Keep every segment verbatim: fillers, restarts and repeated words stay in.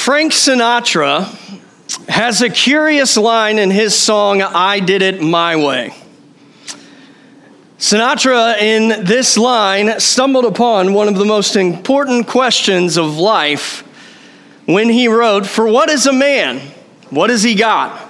Frank Sinatra has a curious line in his song, "I Did It My Way." Sinatra, in this line, stumbled upon one of the most important questions of life when he wrote, "For what is a man? What has he got?"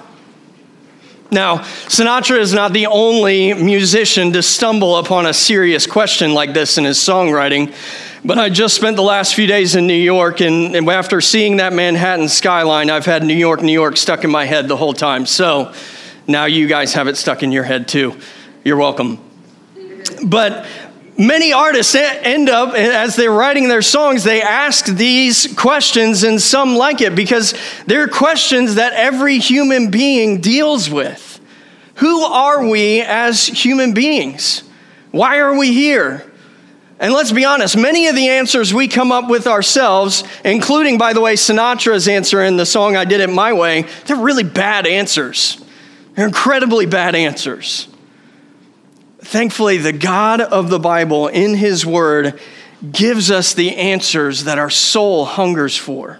Now, Sinatra is not the only musician to stumble upon a serious question like this in his songwriting, but I just spent the last few days in New York, and, and after seeing that Manhattan skyline, I've had New York, New York stuck in my head the whole time. So now you guys have it stuck in your head too. You're welcome. But many artists end up, as they're writing their songs, they ask these questions, and some like it because they're questions that every human being deals with. Who are we as human beings? Why are we here? And let's be honest, many of the answers we come up with ourselves, including, by the way, Sinatra's answer in the song "I Did It My Way," they're really bad answers. They're incredibly bad answers. Thankfully, the God of the Bible, in his word, gives us the answers that our soul hungers for.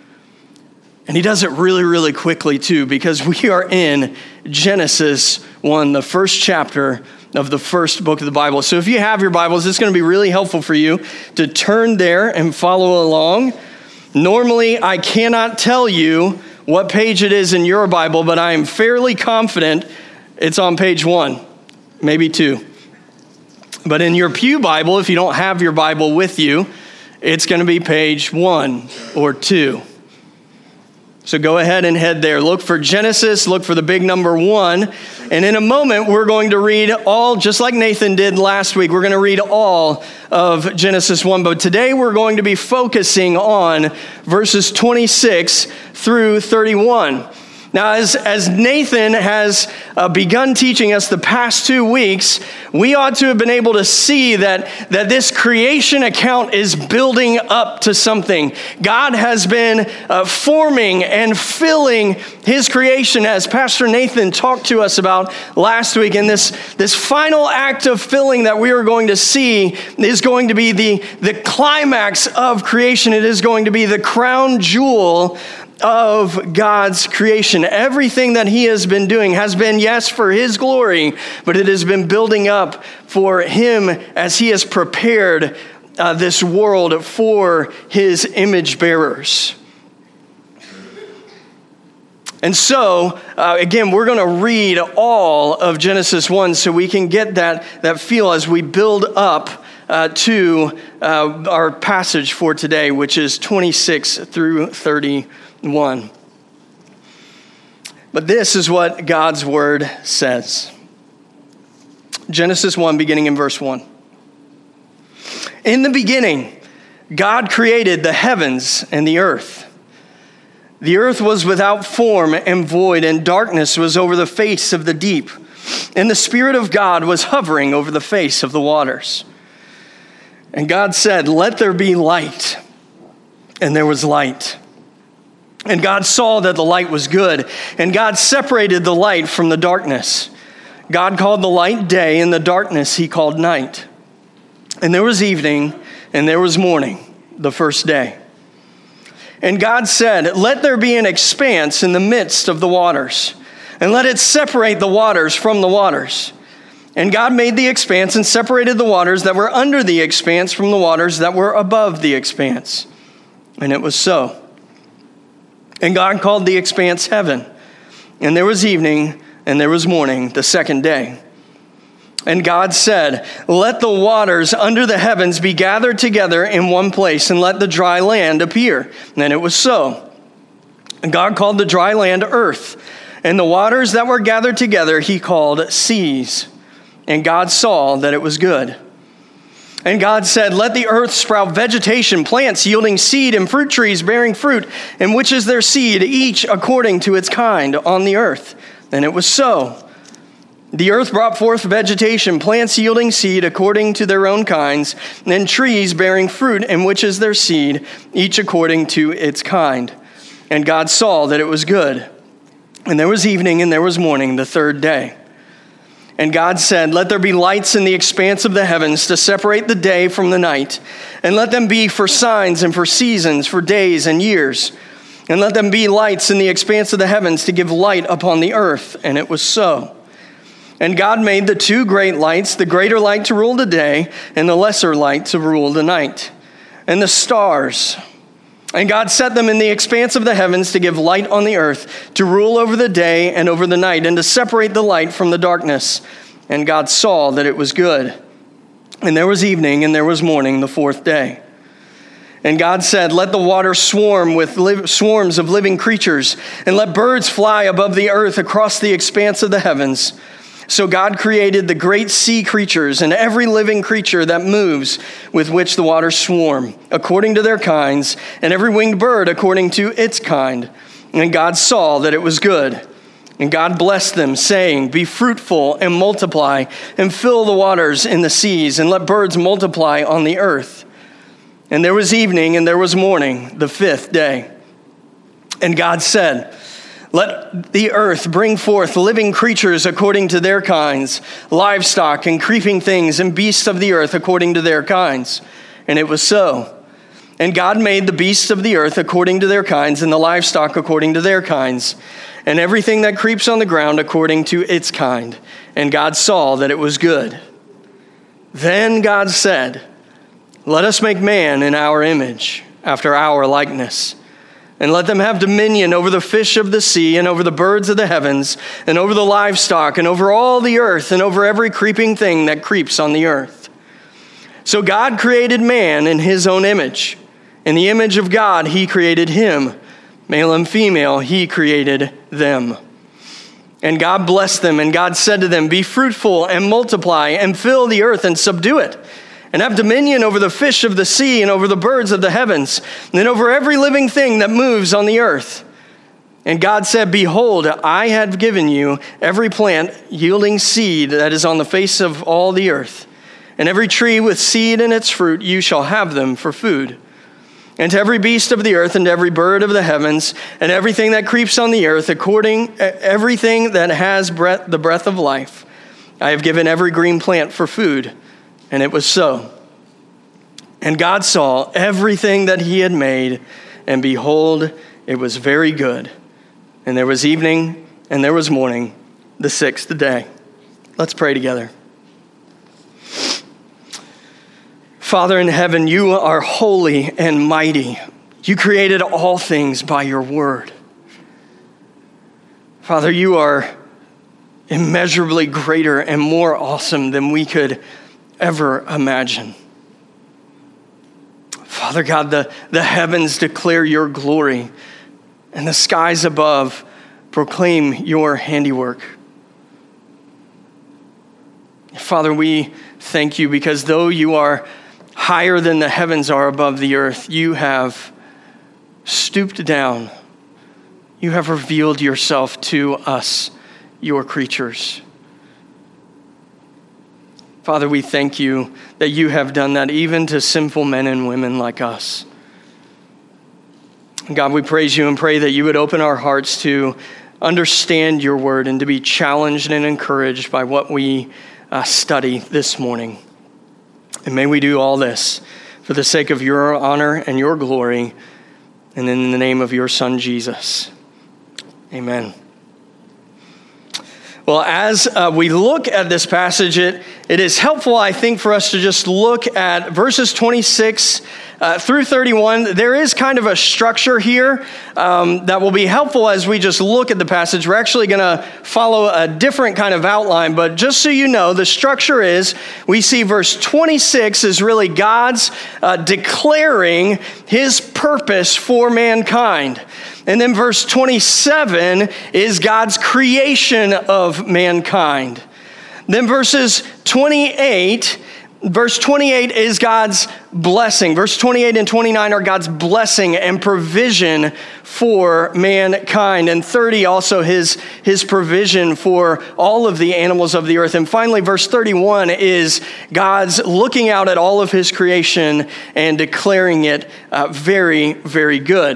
And he does it really, really quickly, too, because we are in Genesis one, the first chapter of the first book of the Bible. So if you have your Bibles, it's going to be really helpful for you to turn there and follow along. Normally, I cannot tell you what page it is in your Bible, but I am fairly confident it's on page one. Maybe two. But in your pew Bible, if you don't have your Bible with you, it's going to be page one or two. So go ahead and head there. Look for Genesis, look for the big number one. And in a moment, we're going to read all, just like Nathan did last week, we're going to read all of Genesis one. But today we're going to be focusing on verses twenty-six through thirty-one. Now, as, as Nathan has uh, begun teaching us the past two weeks, we ought to have been able to see that, that this creation account is building up to something. God has been uh, forming and filling his creation, as Pastor Nathan talked to us about last week. And this, this final act of filling that we are going to see is going to be the, the climax of creation. It is going to be the crown jewel of God's creation. Everything that he has been doing has been, yes, for his glory, but it has been building up for him as he has prepared uh, this world for his image bearers. And so, uh, again, we're going to read all of Genesis one so we can get that, that feel as we build up uh, to uh, our passage for today, which is twenty-six through thirty-one. But this is what God's word says. Genesis one, beginning in verse one. In the beginning, God created the heavens and the earth. The earth was without form and void, and darkness was over the face of the deep. And the Spirit of God was hovering over the face of the waters. And God said, "Let there be light." And there was light. And God saw that the light was good, and God separated the light from the darkness. God called the light day, and the darkness he called night. And there was evening, and there was morning, the first day. And God said, "Let there be an expanse in the midst of the waters, and let it separate the waters from the waters." And God made the expanse and separated the waters that were under the expanse from the waters that were above the expanse. And it was so. And God called the expanse heaven. And there was evening, and there was morning, the second day. And God said, "Let the waters under the heavens be gathered together in one place, and let the dry land appear." And it was so. And God called the dry land earth, and the waters that were gathered together he called seas. And God saw that it was good. And God said, "Let the earth sprout vegetation, plants yielding seed, and fruit trees bearing fruit, in which is their seed, each according to its kind on the earth." And it was so. The earth brought forth vegetation, plants yielding seed according to their own kinds, and trees bearing fruit, in which is their seed, each according to its kind. And God saw that it was good. And there was evening, and there was morning, the third day. And God said, "Let there be lights in the expanse of the heavens to separate the day from the night, and let them be for signs and for seasons, for days and years. And let them be lights in the expanse of the heavens to give light upon the earth. And it was so. And God made the two great lights, the greater light to rule the day, and the lesser light to rule the night. And the stars. And God set them in the expanse of the heavens to give light on the earth, to rule over the day and over the night, and to separate the light from the darkness. And God saw that it was good. And there was evening, and there was morning, the fourth day. And God said, let the water swarm with li- swarms of living creatures, and let birds fly above the earth across the expanse of the heavens. So God created the great sea creatures and every living creature that moves, with which the waters swarm, according to their kinds, and every winged bird according to its kind. And God saw that it was good. And God blessed them, saying, be fruitful and multiply, and fill the waters in the seas, and let birds multiply on the earth. And there was evening, and there was morning, the fifth day. And God said, let the earth bring forth living creatures according to their kinds, livestock and creeping things and beasts of the earth according to their kinds. And it was so. And God made the beasts of the earth according to their kinds, and the livestock according to their kinds, and everything that creeps on the ground according to its kind. And God saw that it was good. Then God said, let us make man in our image, after our likeness. And let them have dominion over the fish of the sea, and over the birds of the heavens, and over the livestock, and over all the earth, and over every creeping thing that creeps on the earth. So God created man in his own image. In the image of God, he created him. Male and female, he created them. And God blessed them, and God said to them, be fruitful and multiply, and fill the earth and subdue it. And have dominion over the fish of the sea, and over the birds of the heavens, and over every living thing that moves on the earth. And God said, behold, I have given you every plant yielding seed that is on the face of all the earth. And every tree with seed in its fruit, you shall have them for food. And to every beast of the earth, and to every bird of the heavens, and everything that creeps on the earth, according everything that has breath, the breath of life, I have given every green plant for food. And it was so. And God saw everything that he had made, and behold, it was very good. And there was evening, and there was morning, the sixth day. Let's pray together. Father in heaven, you are holy and mighty. You created all things by your word. Father, you are immeasurably greater and more awesome than we could ever imagine. Father God, the, the heavens declare your glory, and the skies above proclaim your handiwork. Father, we thank you because though you are higher than the heavens are above the earth, you have stooped down. You have revealed yourself to us, your creatures. Father, we thank you that you have done that even to sinful men and women like us. God, we praise you and pray that you would open our hearts to understand your word and to be challenged and encouraged by what we uh, study this morning. And may we do all this for the sake of your honor and your glory, and in the name of your Son, Jesus. Amen. Well, as uh, we look at this passage, it, it is helpful, I think, for us to just look at verses twenty-six uh, through thirty-one. There is kind of a structure here um, that will be helpful as we just look at the passage. We're actually going to follow a different kind of outline, but just so you know, the structure is we see verse twenty-six is really God's uh, declaring his purpose for mankind. And then verse twenty-seven is God's creation of mankind. Then verses twenty-eight, verse twenty-eight is God's blessing. Verse twenty-eight and twenty-nine are God's blessing and provision for mankind. And thirty also his, his provision for all of the animals of the earth. And finally, verse thirty-one is God's looking out at all of his creation and declaring it uh, very, very good.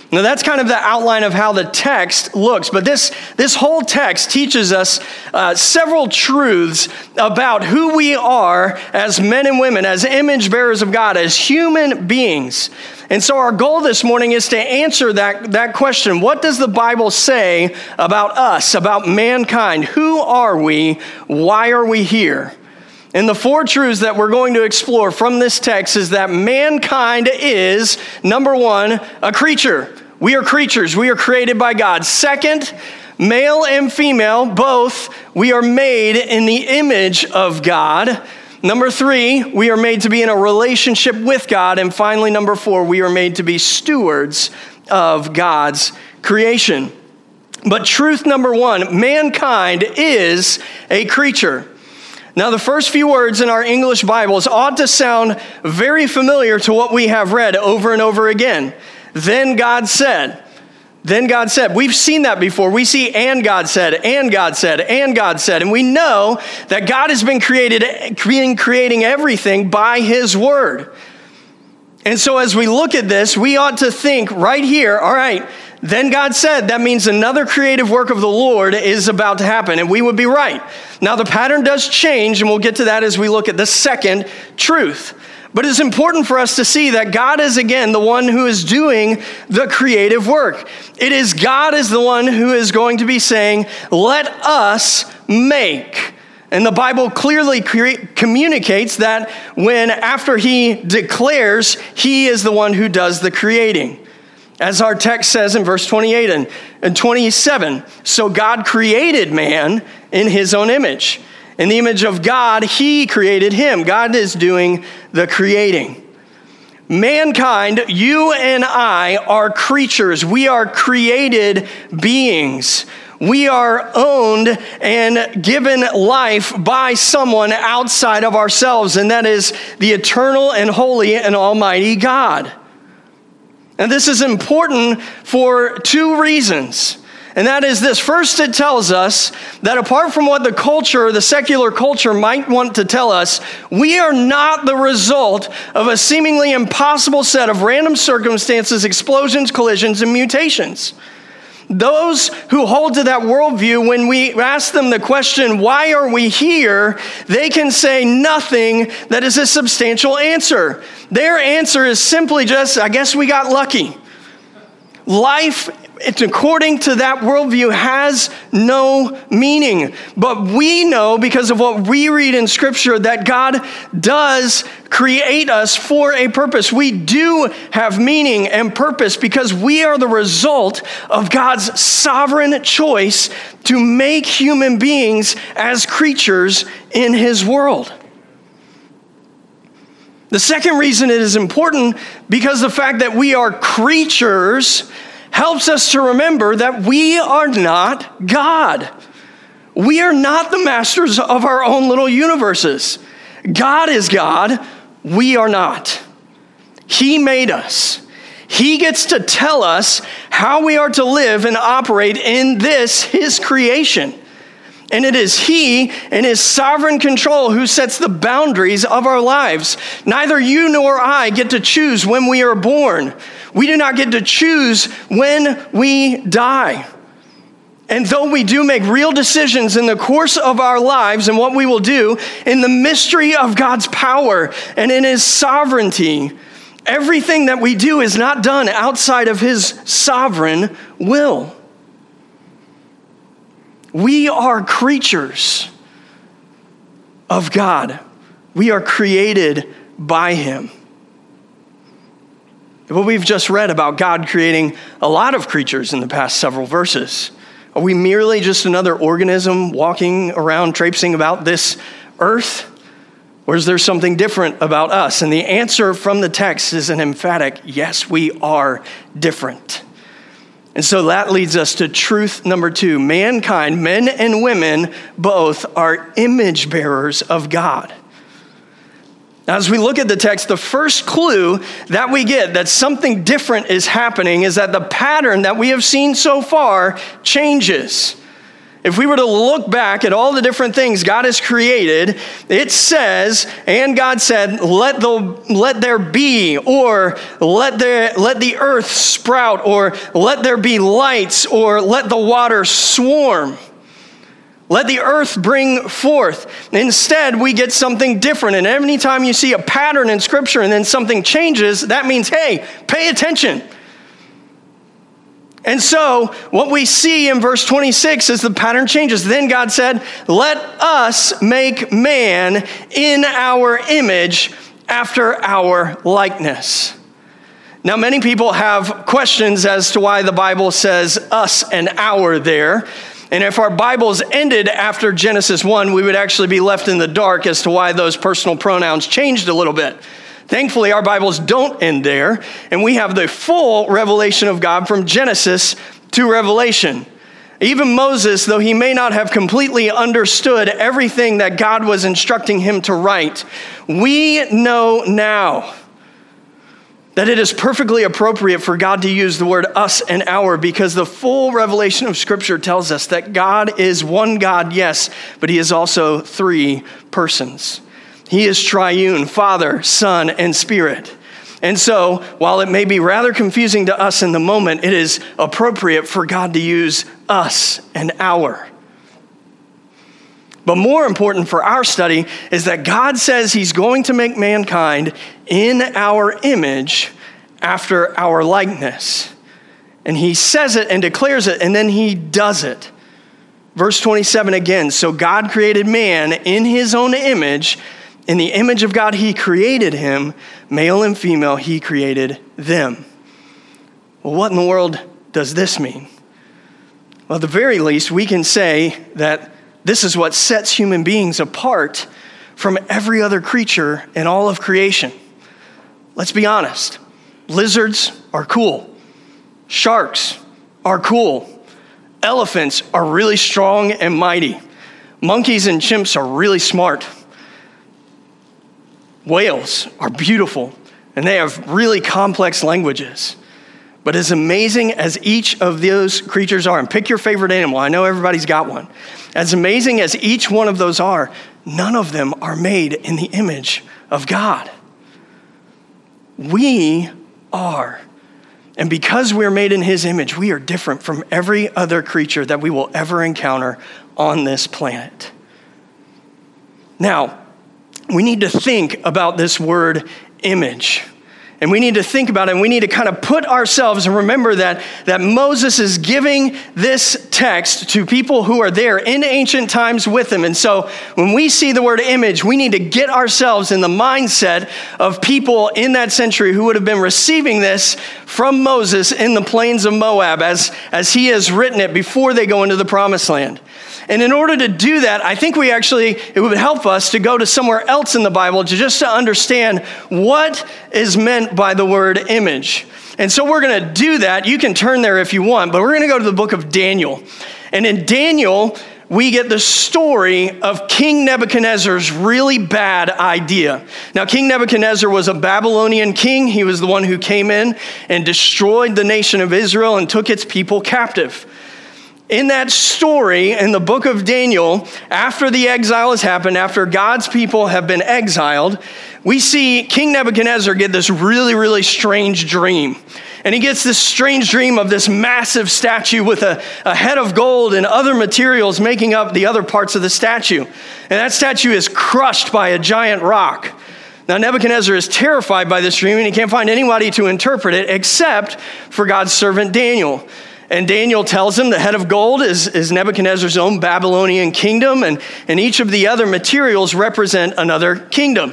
Now that's kind of the outline of how the text looks, but this, this whole text teaches us uh, several truths about who we are as men and women, as image bearers of God, as human beings. And so our goal this morning is to answer that, that question. What does the Bible say about us, about mankind? Who are we? Why are we here? And the four truths that we're going to explore from this text is that mankind is, number one, a creature. We are creatures. We are created by God. Second, male and female, both, we are made in the image of God. Number three, we are made to be in a relationship with God. And finally, number four, we are made to be stewards of God's creation. But truth number one, mankind is a creature. Now, the first few words in our English Bibles ought to sound very familiar to what we have read over and over again. Then God said. Then God said. We've seen that before. We see and God said, and God said, and God said. And we know that God has been created, creating everything by his word. And so as we look at this, we ought to think right here, all right, then God said, that means another creative work of the Lord is about to happen, and we would be right. Now, the pattern does change, and we'll get to that as we look at the second truth. But it's important for us to see that God is, again, the one who is doing the creative work. It is God is the one who is going to be saying, let us make. And the Bible clearly cre- communicates that when, after he declares, he is the one who does the creating. As our text says in verse twenty-eight and, and twenty-seven, so God created man in his own image. In the image of God, he created him. God is doing the creating. Mankind, you and I are creatures. We are created beings. We are owned and given life by someone outside of ourselves, and that is the eternal and holy and almighty God. And this is important for two reasons. And that is this. First, it tells us that apart from what the culture, the secular culture might want to tell us, we are not the result of a seemingly impossible set of random circumstances, explosions, collisions, and mutations. Those who hold to that worldview, when we ask them the question, why are we here? They can say nothing that is a substantial answer. Their answer is simply just, I guess we got lucky. Life, according to that worldview, has no meaning. But we know, because of what we read in Scripture, that God does create us for a purpose. We do have meaning and purpose because we are the result of God's sovereign choice to make human beings as creatures in his world. The second reason it is important, because the fact that we are creatures helps us to remember that we are not God. We are not the masters of our own little universes. God is God. We are not. He made us. He gets to tell us how we are to live and operate in this, his creation. And it is he and his sovereign control who sets the boundaries of our lives. Neither you nor I get to choose when we are born. We do not get to choose when we die. And though we do make real decisions in the course of our lives and what we will do, in the mystery of God's power and in his sovereignty, everything that we do is not done outside of his sovereign will. We are creatures of God. We are created by him. What we've just read about God creating a lot of creatures in the past several verses. Are we merely just another organism walking around, traipsing about this earth? Or is there something different about us? And the answer from the text is an emphatic, yes, we are different. And so that leads us to truth number two. Mankind, men and women, both are image bearers of God. Now, as we look at the text, the first clue that we get that something different is happening is that the pattern that we have seen so far changes. If we were to look back at all the different things God has created, it says, and God said, let the let there be, or let there let the earth sprout, or let there be lights, or let the water swarm. Let the earth bring forth. Instead, we get something different. And every time you see a pattern in Scripture and then something changes, that means, hey, pay attention. And so what we see in verse twenty-six is the pattern changes. Then God said, let us make man in our image after our likeness. Now, many people have questions as to why the Bible says us and our there. And if our Bibles ended after Genesis one, we would actually be left in the dark as to why those personal pronouns changed a little bit. Thankfully, our Bibles don't end there, and we have the full revelation of God from Genesis to Revelation. Even Moses, though he may not have completely understood everything that God was instructing him to write, we know now that it is perfectly appropriate for God to use the word us and our, because the full revelation of Scripture tells us that God is one God, yes, but he is also three persons. He is triune, Father, Son, and Spirit. And so, while it may be rather confusing to us in the moment, it is appropriate for God to use us and our. But more important for our study is that God says he's going to make mankind in our image after our likeness. And he says it and declares it, and then he does it. Verse twenty-seven again, so God created man in his own image. In the image of God, he created him. Male and female, he created them. Well, what in the world does this mean? Well, at the very least, we can say that this is what sets human beings apart from every other creature in all of creation. Let's be honest. Lizards are cool. Sharks are cool. Elephants are really strong and mighty. Monkeys and chimps are really smart. Whales are beautiful, and they have really complex languages. But as amazing as each of those creatures are, and pick your favorite animal, I know everybody's got one. As amazing as each one of those are, none of them are made in the image of God. We are. And because we're made in his image, we are different from every other creature that we will ever encounter on this planet. Now, we need to think about this word image. And we need to think about it, and we need to kind of put ourselves and remember that, that Moses is giving this text to people who are there in ancient times with him. And so when we see the word image, we need to get ourselves in the mindset of people in that century who would have been receiving this from Moses in the plains of Moab as, as he has written it before they go into the promised land. And in order to do that, I think we actually, it would help us to go to somewhere else in the Bible to just to understand what is meant by the word image. And so we're going to do that. You can turn there if you want, but we're going to go to the book of Daniel. And in Daniel, we get the story of King Nebuchadnezzar's really bad idea. Now, King Nebuchadnezzar was a Babylonian king. He was the one who came in and destroyed the nation of Israel and took its people captive. In that story, in the book of Daniel, after the exile has happened, after God's people have been exiled, we see King Nebuchadnezzar get this really, really strange dream. And he gets this strange dream of this massive statue with a, a head of gold and other materials making up the other parts of the statue. And that statue is crushed by a giant rock. Now, Nebuchadnezzar is terrified by this dream, and he can't find anybody to interpret it except for God's servant Daniel. And Daniel tells him the head of gold is, is Nebuchadnezzar's own Babylonian kingdom, and, and each of the other materials represent another kingdom.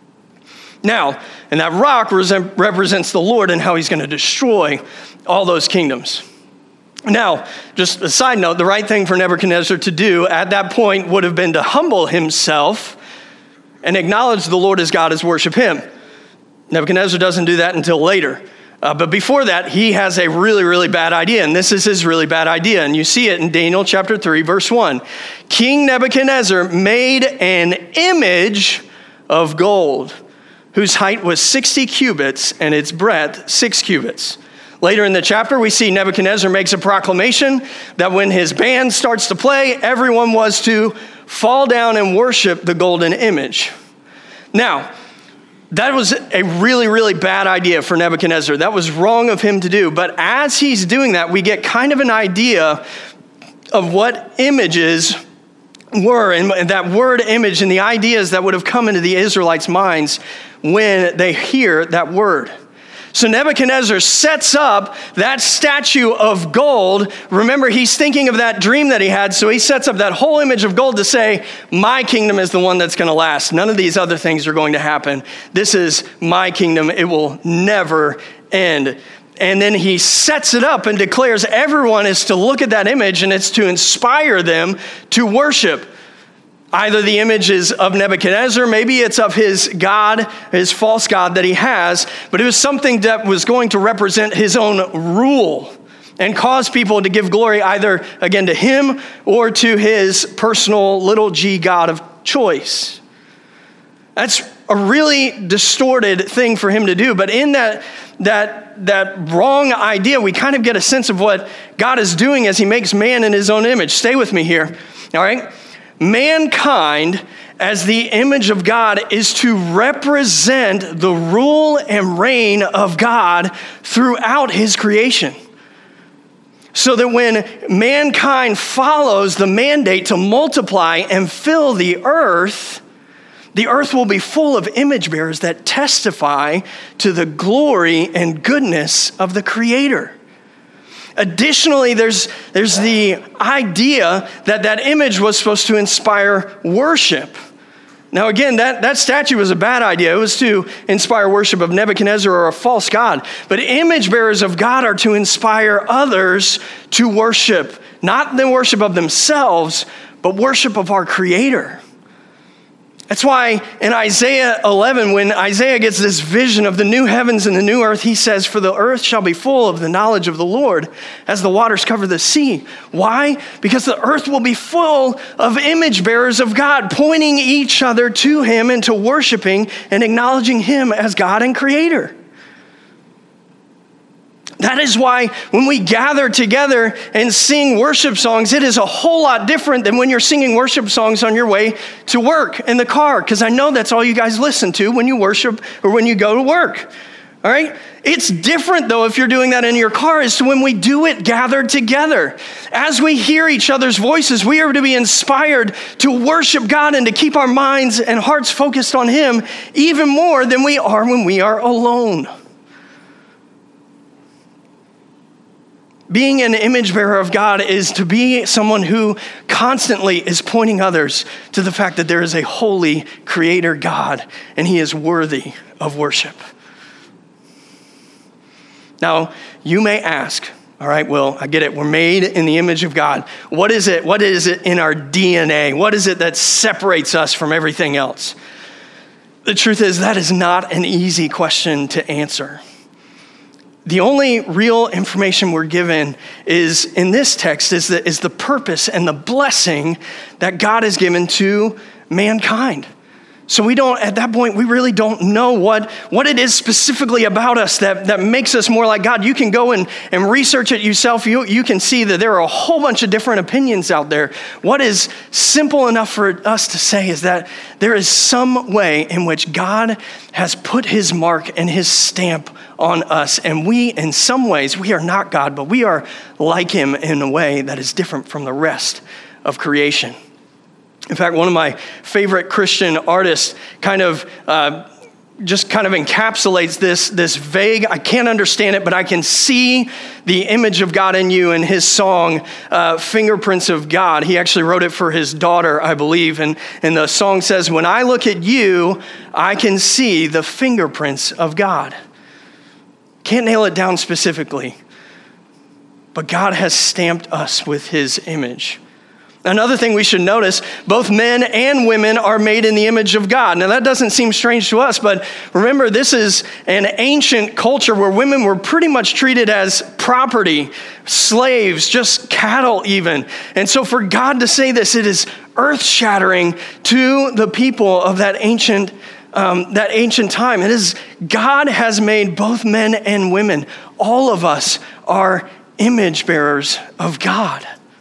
Now, and that rock represents the Lord and how he's going to destroy all those kingdoms. Now, just a side note, the right thing for Nebuchadnezzar to do at that point would have been to humble himself and acknowledge the Lord as God as worship him. Nebuchadnezzar doesn't do that until later. Uh, but before that, he has a really, really bad idea, and this is his really bad idea. And you see it in Daniel chapter three, verse one. King Nebuchadnezzar made an image of gold, whose height was sixty cubits and its breadth six cubits. Later in the chapter, we see Nebuchadnezzar makes a proclamation that when his band starts to play, everyone was to fall down and worship the golden image. Now, that was a really, really bad idea for Nebuchadnezzar. That was wrong of him to do. But as he's doing that, we get kind of an idea of what images were, and that word image and the ideas that would have come into the Israelites' minds when they hear that word. So Nebuchadnezzar sets up that statue of gold. Remember, he's thinking of that dream that he had, so he sets up that whole image of gold to say, my kingdom is the one that's going to last. None of these other things are going to happen. This is my kingdom. It will never end. And then he sets it up and declares everyone is to look at that image, and it's to inspire them to worship. Either the image is of Nebuchadnezzar, maybe it's of his god, his false god that he has, but it was something that was going to represent his own rule and cause people to give glory either, again, to him or to his personal little g god of choice. That's a really distorted thing for him to do, but in that, that, that wrong idea, we kind of get a sense of what God is doing as he makes man in his own image. Stay with me here, all right? Mankind, as the image of God, is to represent the rule and reign of God throughout his creation. So that when mankind follows the mandate to multiply and fill the earth, the earth will be full of image bearers that testify to the glory and goodness of the Creator. Additionally, there's, there's the idea that that image was supposed to inspire worship. Now again, that, that statue was a bad idea. It was to inspire worship of Nebuchadnezzar or a false god. But image bearers of God are to inspire others to worship. Not the worship of themselves, but worship of our Creator. That's why in Isaiah eleven, when Isaiah gets this vision of the new heavens and the new earth, he says, for the earth shall be full of the knowledge of the Lord as the waters cover the sea. Why? Because the earth will be full of image bearers of God, pointing each other to him and to worshiping and acknowledging him as God and Creator. That is why when we gather together and sing worship songs, it is a whole lot different than when you're singing worship songs on your way to work in the car, because I know that's all you guys listen to when you worship or when you go to work, all right? It's different, though, if you're doing that in your car, as to when we do it gathered together. As we hear each other's voices, we are to be inspired to worship God and to keep our minds and hearts focused on him even more than we are when we are alone. Being an image bearer of God is to be someone who constantly is pointing others to the fact that there is a holy Creator God and he is worthy of worship. Now, you may ask, all right, well, I get it. We're made in the image of God. What is it? What is it in our D N A? What is it that separates us from everything else? The truth is that is not an easy question to answer. The only real information we're given is in this text is the, is the purpose and the blessing that God has given to mankind. So we don't, at that point, we really don't know what, what it is specifically about us that, that makes us more like God. You can go and, and research it yourself. You, you can see that there are a whole bunch of different opinions out there. What is simple enough for us to say is that there is some way in which God has put his mark and his stamp on us. And we, in some ways, we are not God, but we are like him in a way that is different from the rest of creation. In fact, one of my favorite Christian artists kind of uh, just kind of encapsulates this, this vague, I can't understand it, but I can see the image of God in you in his song, uh, Fingerprints of God. He actually wrote it for his daughter, I believe. And, and the song says, when I look at you, I can see the fingerprints of God. Can't nail it down specifically, but God has stamped us with his image. Another thing we should notice, both men and women are made in the image of God. Now that doesn't seem strange to us, but remember, this is an ancient culture where women were pretty much treated as property, slaves, just cattle even. And so for God to say this, it is earth-shattering to the people of that ancient Um, that ancient time. It is God has made both men and women, all of us are image bearers of God.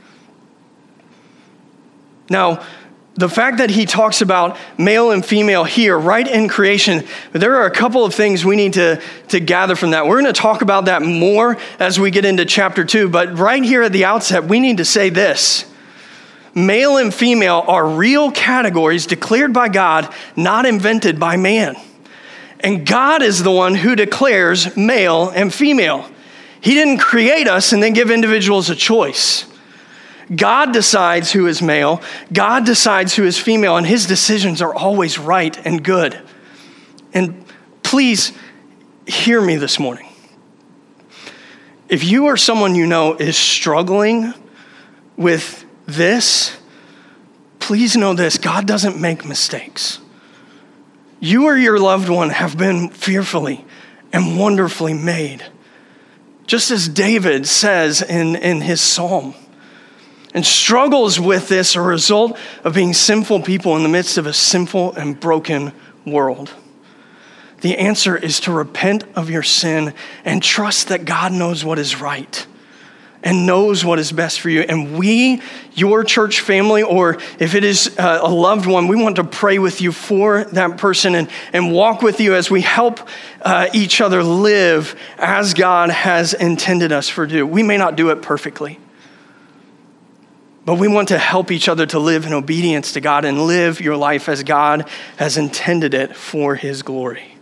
Now, the fact that he talks about male and female here, right in creation, there are a couple of things we need to, to gather from that. We're going to talk about that more as we get into chapter two, but right here at the outset, we need to say this. Male and female are real categories declared by God, not invented by man. And God is the one who declares male and female. He didn't create us and then give individuals a choice. God decides who is male, God decides who is female, and his decisions are always right and good. And please hear me this morning. If you or someone you know is struggling with this, please know this: God doesn't make mistakes. You or your loved one have been fearfully and wonderfully made. Just as David says in, in his psalm. And struggles with this are a result of being sinful people in the midst of a sinful and broken world. The answer is to repent of your sin and trust that God knows what is right and knows what is best for you. And we, your church family, or if it is a loved one, we want to pray with you for that person and, and walk with you as we help uh, each other live as God has intended us for do. We may not do it perfectly, but we want to help each other to live in obedience to God and live your life as God has intended it for his glory.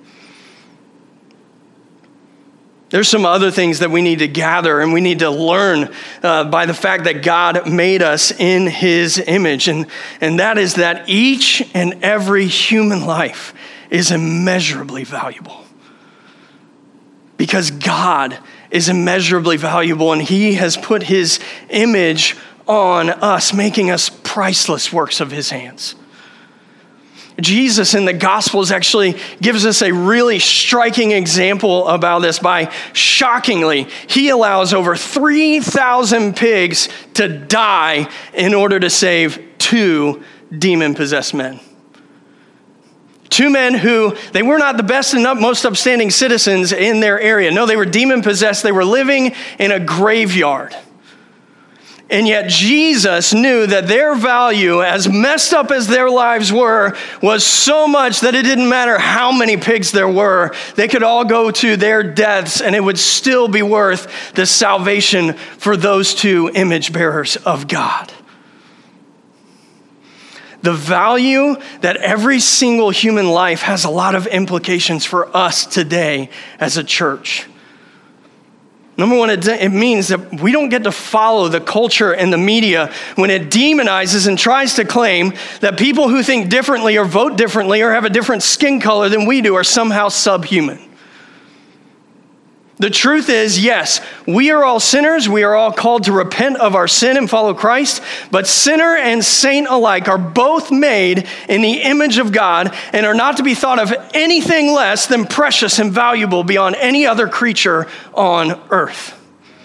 There's some other things that we need to gather and we need to learn uh, by the fact that God made us in his image. And, and that is that each and every human life is immeasurably valuable. Because God is immeasurably valuable and he has put his image on us, making us priceless works of his hands. Jesus in the Gospels actually gives us a really striking example about this by, shockingly, he allows over three thousand pigs to die in order to save two demon-possessed men. Two men who, they were not the best and most upstanding citizens in their area. No, they were demon-possessed. They were living in a graveyard. And yet Jesus knew that their value, as messed up as their lives were, was so much that it didn't matter how many pigs there were. They could all go to their deaths and it would still be worth the salvation for those two image bearers of God. The value that every single human life has a lot of implications for us today as a church. Number one, it means that we don't get to follow the culture and the media when it demonizes and tries to claim that people who think differently or vote differently or have a different skin color than we do are somehow subhuman. The truth is, yes, we are all sinners. We are all called to repent of our sin and follow Christ. But sinner and saint alike are both made in the image of God and are not to be thought of anything less than precious and valuable beyond any other creature on earth.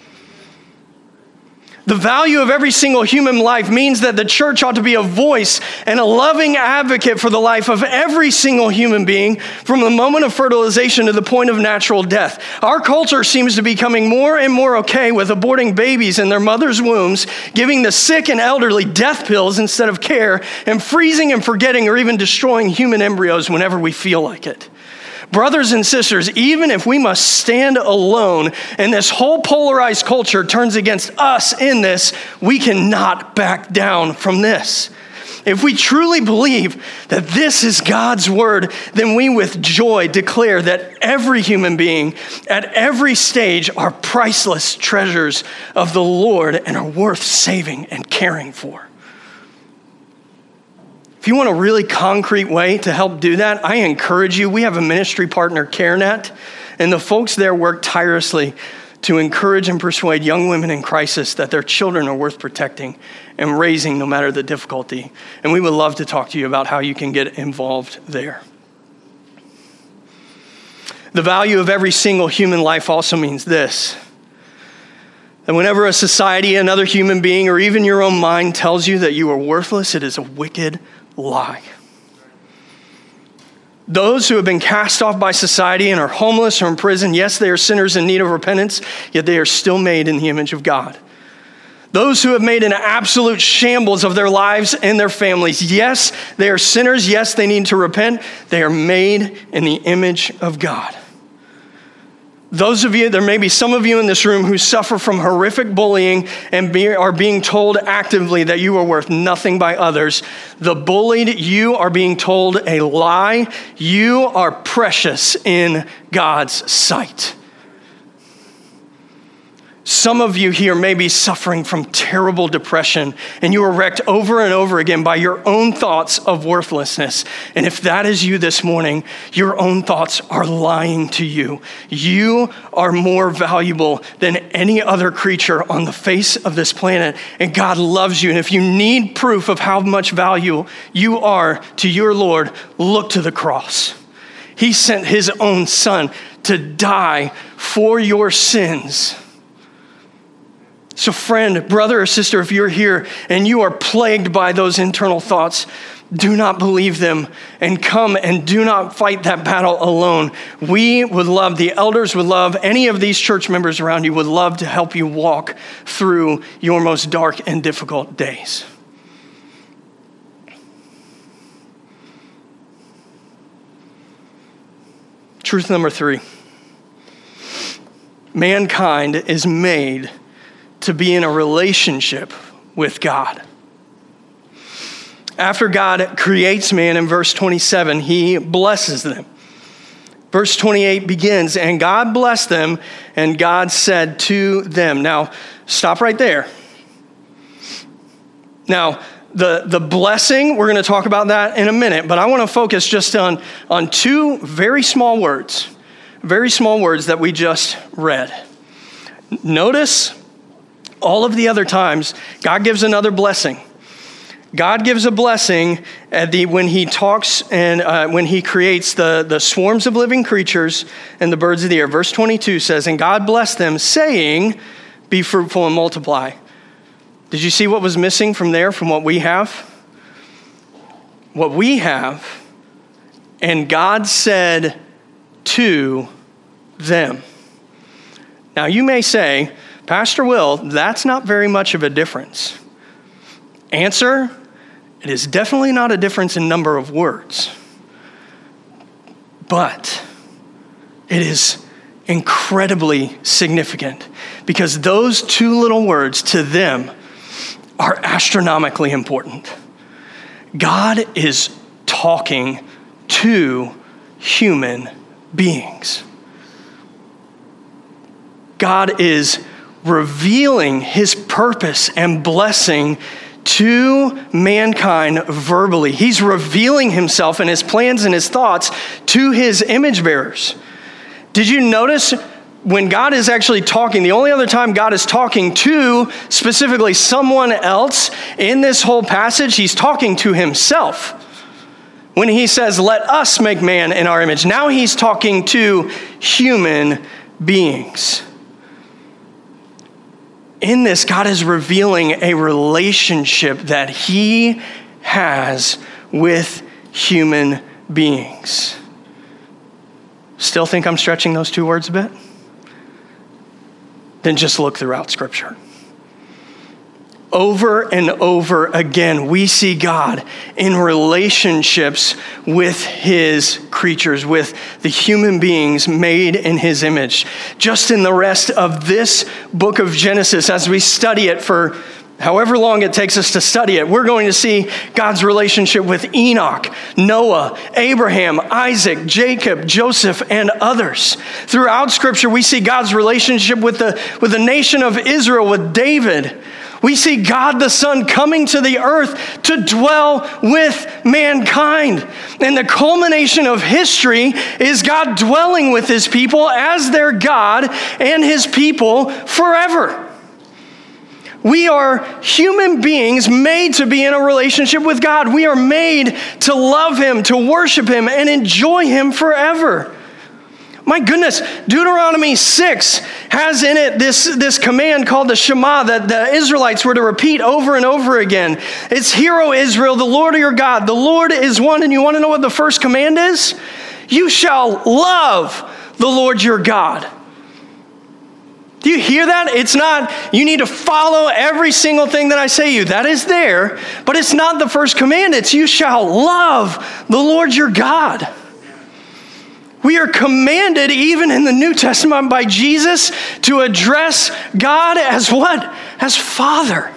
The value of every single human life means that the church ought to be a voice and a loving advocate for the life of every single human being from the moment of fertilization to the point of natural death. Our culture seems to be becoming more and more okay with aborting babies in their mother's wombs, giving the sick and elderly death pills instead of care, and freezing and forgetting or even destroying human embryos whenever we feel like it. Brothers and sisters, even if we must stand alone and this whole polarized culture turns against us in this, we cannot back down from this. If we truly believe that this is God's word, then we with joy declare that every human being at every stage are priceless treasures of the Lord and are worth saving and caring for. If you want a really concrete way to help do that, I encourage you. We have a ministry partner, CareNet, and the folks there work tirelessly to encourage and persuade young women in crisis that their children are worth protecting and raising no matter the difficulty. And we would love to talk to you about how you can get involved there. The value of every single human life also means this: that whenever a society, another human being, or even your own mind tells you that you are worthless, it is a wicked lie. Those who have been cast off by society and are homeless or in prison, yes, they are sinners in need of repentance, yet they are still made in the image of God. Those who have made an absolute shambles of their lives and their families, yes, they are sinners, yes, they need to repent, they are made in the image of God. Those of you, there may be some of you in this room who suffer from horrific bullying and be, are being told actively that you are worth nothing by others. The bullied, you are being told a lie. You are precious in God's sight. Some of you here may be suffering from terrible depression, and you are wrecked over and over again by your own thoughts of worthlessness. And if that is you this morning, your own thoughts are lying to you. You are more valuable than any other creature on the face of this planet, and God loves you. And if you need proof of how much value you are to your Lord, look to the cross. He sent his own son to die for your sins. So friend, brother or sister, if you're here and you are plagued by those internal thoughts, do not believe them and come and do not fight that battle alone. We would love, the elders would love, any of these church members around you would love to help you walk through your most dark and difficult days. Truth number three. Mankind is made to be in a relationship with God. After God creates man in verse twenty-seven, he blesses them. Verse twenty-eight begins, and God blessed them, and God said to them. Now, stop right there. Now, the, the blessing, we're going to talk about that in a minute, but I want to focus just on, on two very small words, very small words that we just read. Notice all of the other times, God gives another blessing. God gives a blessing at the when he talks and uh, when he creates the, the swarms of living creatures and the birds of the air. Verse twenty-two says, and God blessed them, saying, be fruitful and multiply. Did you see what was missing from there, from what we have? What we have, and God said to them. Now you may say, Pastor Will, that's not very much of a difference. Answer, it is definitely not a difference in number of words. But it is incredibly significant because those two little words to them are astronomically important. God is talking to human beings. God is revealing his purpose and blessing to mankind verbally. He's revealing himself and his plans and his thoughts to his image bearers. Did you notice when God is actually talking, the only other time God is talking to specifically someone else in this whole passage, he's talking to himself. When he says, let us make man in our image. Now he's talking to human beings. In this, God is revealing a relationship that he has with human beings. Still think I'm stretching those two words a bit? Then just look throughout Scripture. Over and over again, we see God in relationships with his creatures, with the human beings made in his image. Just in the rest of this book of Genesis, as we study it for however long it takes us to study it, we're going to see God's relationship with Enoch, Noah, Abraham, Isaac, Jacob, Joseph, and others. Throughout Scripture, we see God's relationship with the, with the nation of Israel, with David. We see God the Son coming to the earth to dwell with mankind. And the culmination of history is God dwelling with his people as their God and his people forever. We are human beings made to be in a relationship with God. We are made to love him, to worship him, and enjoy him forever. My goodness, Deuteronomy six has in it this, this command called the Shema that the Israelites were to repeat over and over again. It's, "Hear, O Israel, the Lord your God, the Lord is one." And you want to know what the first command is? You shall love the Lord your God. Do you hear that? It's not, you need to follow every single thing that I say to you. That is there, but it's not the first command. It's you shall love the Lord your God. We are commanded, even in the New Testament by Jesus, to address God as what? As Father.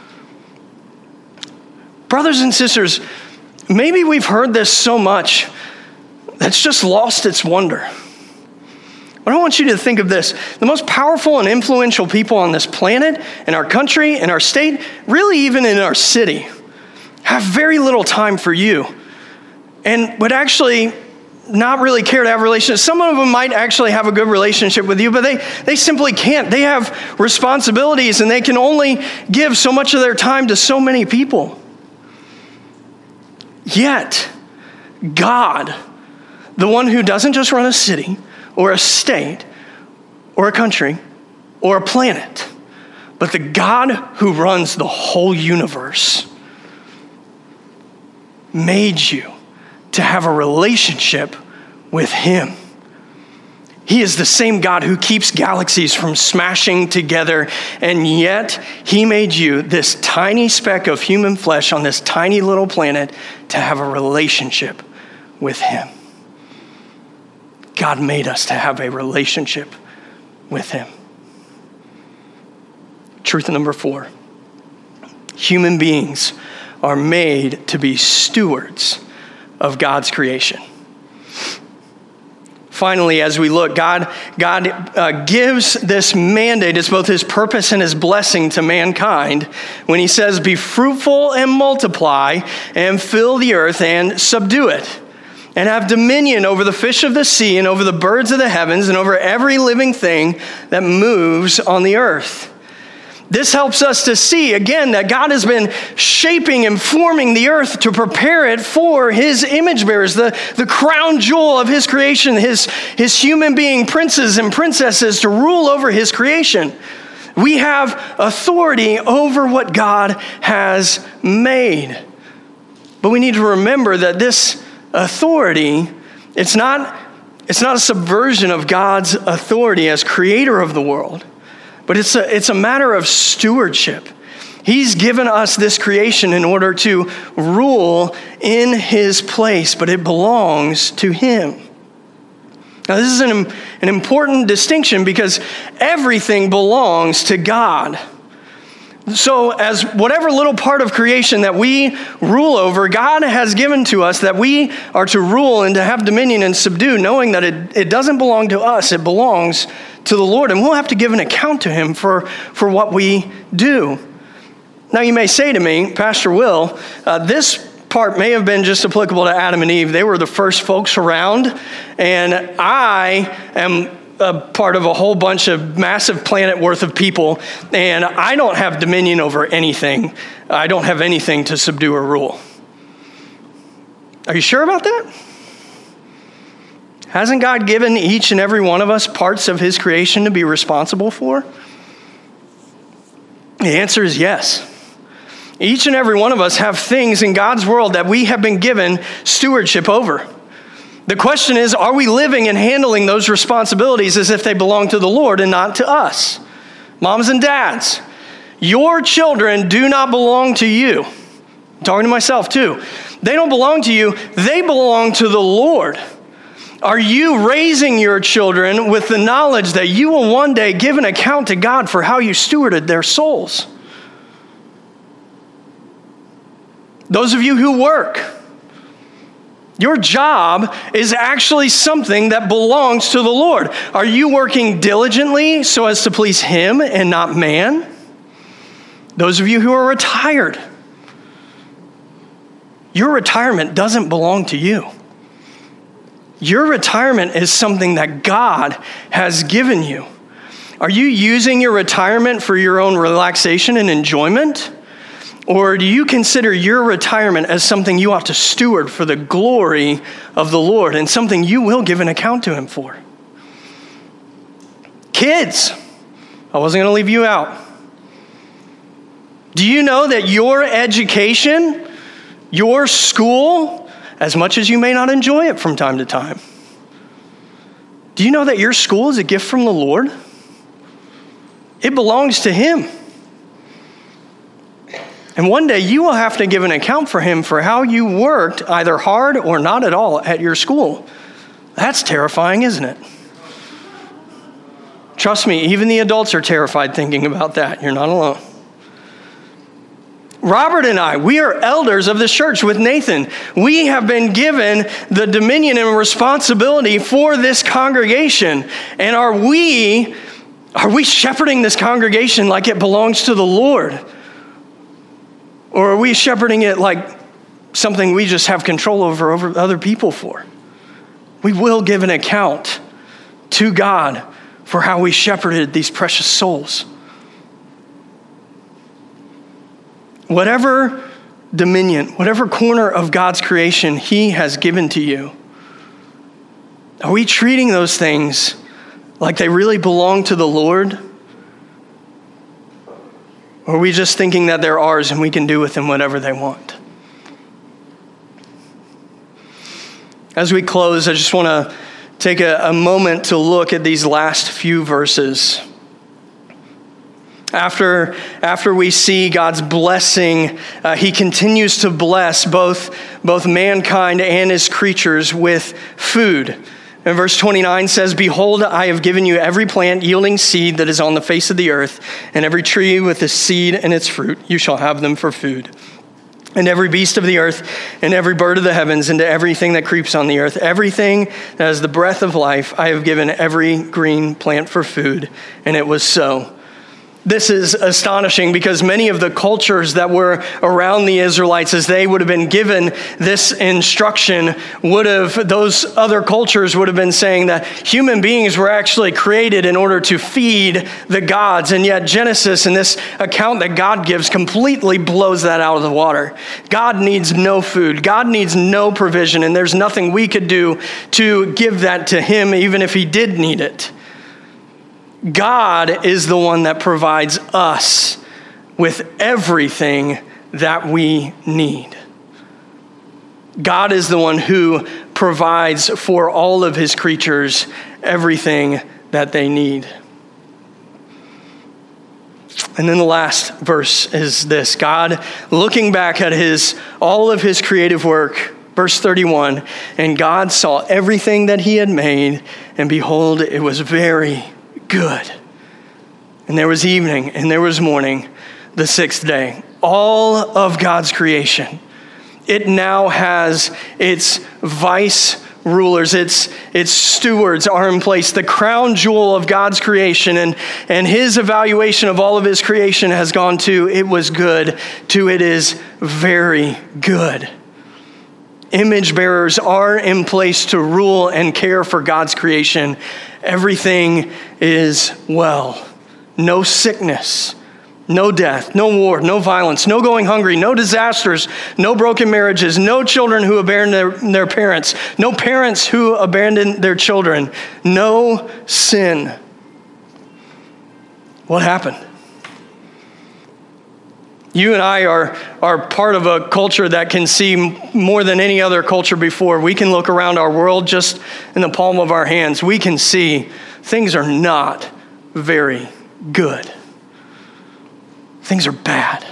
Brothers and sisters, maybe we've heard this so much that's just lost its wonder. But I want you to think of this. The most powerful and influential people on this planet, in our country, in our state, really even in our city, have very little time for you and would actually not really care to have relationships. Some of them might actually have a good relationship with you, but they, they simply can't. They have responsibilities and they can only give so much of their time to so many people. Yet, God, the one who doesn't just run a city or a state or a country or a planet, but the God who runs the whole universe, made you to have a relationship with him. He is the same God who keeps galaxies from smashing together, and yet he made you, this tiny speck of human flesh on this tiny little planet, to have a relationship with him. God made us to have a relationship with him. Truth number four. Human beings are made to be stewards of God's creation. Finally, as we look, God, God uh, gives this mandate, it's both his purpose and his blessing to mankind when he says, "Be fruitful and multiply and fill the earth and subdue it, and have dominion over the fish of the sea and over the birds of the heavens and over every living thing that moves on the earth." This helps us to see, again, that God has been shaping and forming the earth to prepare it for his image bearers, the, the crown jewel of his creation, his, his human being princes and princesses to rule over his creation. We have authority over what God has made. But we need to remember that this authority, it's not, it's not a subversion of God's authority as creator of the world. But it's a, it's a matter of stewardship. He's given us this creation in order to rule in his place, but it belongs to him. Now, this is an, an important distinction because everything belongs to God. So as whatever little part of creation that we rule over, God has given to us that we are to rule and to have dominion and subdue, knowing that it, it doesn't belong to us, it belongs to the Lord, and we'll have to give an account to him for, for what we do. Now you may say to me, Pastor Will, uh, this part may have been just applicable to Adam and Eve. They were the first folks around, and I am a part of a whole bunch of massive planet worth of people, and I don't have dominion over anything. I don't have anything to subdue or rule. Are you sure about that? Hasn't God given each and every one of us parts of his creation to be responsible for? The answer is yes. Each and every one of us have things in God's world that we have been given stewardship over. The question is, are we living and handling those responsibilities as if they belong to the Lord and not to us? Moms and dads, your children do not belong to you. I'm talking to myself too. They don't belong to you. They belong to the Lord. Are you raising your children with the knowledge that you will one day give an account to God for how you stewarded their souls? Those of you who work, your job is actually something that belongs to the Lord. Are you working diligently so as to please him and not man? Those of you who are retired, your retirement doesn't belong to you. Your retirement is something that God has given you. Are you using your retirement for your own relaxation and enjoyment? Or do you consider your retirement as something you ought to steward for the glory of the Lord and something you will give an account to him for? Kids, I wasn't going to leave you out. Do you know that your education, your school, as much as you may not enjoy it from time to time, do you know that your school is a gift from the Lord? It belongs to Him. And one day you will have to give an account for Him for how you worked, either hard or not at all, at your school. That's terrifying, isn't it? Trust me, even the adults are terrified thinking about that. You're not alone. Robert and I, we are elders of this church with Nathan. We have been given the dominion and responsibility for this congregation. And are we, are we shepherding this congregation like it belongs to the Lord? Or are we shepherding it like something we just have control over, over other people for? We will give an account to God for how we shepherded these precious souls. Whatever dominion, whatever corner of God's creation He has given to you, are we treating those things like they really belong to the Lord? Or are we just thinking that they're ours and we can do with them whatever they want? As we close, I just want to take a, a moment to look at these last few verses. After, after we see God's blessing, uh, He continues to bless both, both mankind and His creatures with food. And verse twenty-nine says, "Behold, I have given you every plant yielding seed that is on the face of the earth, and every tree with a seed and its fruit. You shall have them for food. And every beast of the earth, and every bird of the heavens, and to everything that creeps on the earth, everything that has the breath of life, I have given every green plant for food." And it was so. This is astonishing because many of the cultures that were around the Israelites, as they would have been given this instruction, would have, those other cultures would have been saying that human beings were actually created in order to feed the gods. And yet Genesis, in this account that God gives, completely blows that out of the water. God needs no food. God needs no provision. And there's nothing we could do to give that to Him, even if He did need it. God is the one that provides us with everything that we need. God is the one who provides for all of His creatures everything that they need. And then the last verse is this: God, looking back at his all of His creative work, verse thirty-one, "And God saw everything that He had made, and behold, it was very good. And there was evening, and there was morning, the sixth day." All of God's creation, it now has its vice rulers, its, its stewards are in place. The crown jewel of God's creation, and, and His evaluation of all of His creation has gone to "it was good" to "it is very good." Image bearers are in place to rule and care for God's creation. Everything is well. No sickness, no death, no war, no violence, no going hungry, no disasters, no broken marriages, no children who abandon their, their parents, no parents who abandon their children, no sin. What happened? You and I are, are part of a culture that can see more than any other culture before. We can look around our world just in the palm of our hands. We can see things are not very good. Things are bad.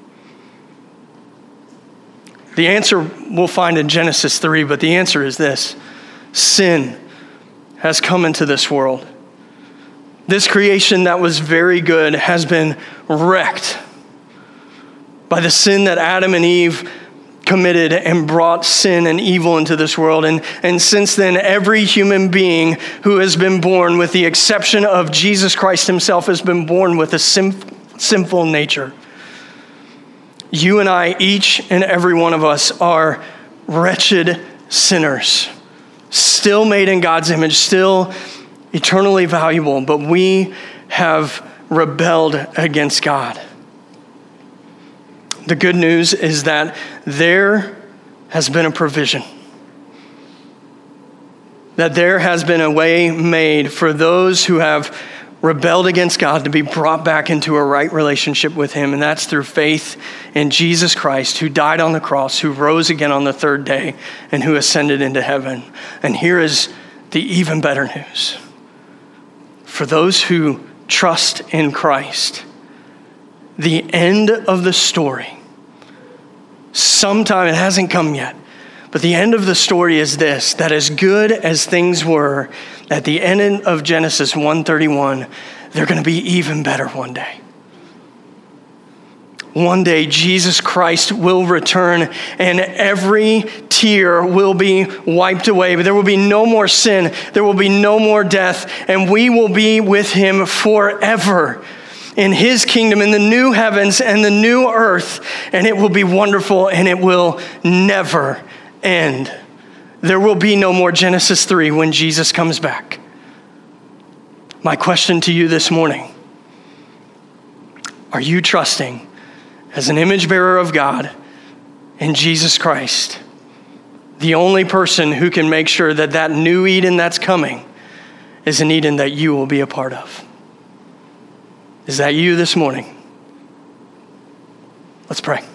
The answer we'll find in Genesis three, but the answer is this: sin has come into this world. This creation that was very good has been wrecked by the sin that Adam and Eve committed and brought sin and evil into this world. And, and since then, every human being who has been born, with the exception of Jesus Christ Himself, has been born with a sin, sinful nature. You and I, each and every one of us, are wretched sinners, still made in God's image, still eternally valuable, but we have rebelled against God. The good news is that there has been a provision. That there has been a way made for those who have rebelled against God to be brought back into a right relationship with him. And that's through faith in Jesus Christ, who died on the cross, who rose again on the third day, and who ascended into heaven. And here is the even better news. For those who trust in Christ, the end of the story, sometime, it hasn't come yet, but the end of the story is this, that as good as things were at the end of Genesis one thirty-one, they're going to be even better one day. One day, Jesus Christ will return and every tear will be wiped away. But there will be no more sin. There will be no more death. And we will be with him forever in his kingdom, in the new heavens and the new earth. And it will be wonderful and it will never end. There will be no more Genesis three when Jesus comes back. My question to you this morning, are you trusting as an image bearer of God in Jesus Christ, the only person who can make sure that that new Eden that's coming is an Eden that you will be a part of? Is that you this morning? Let's pray.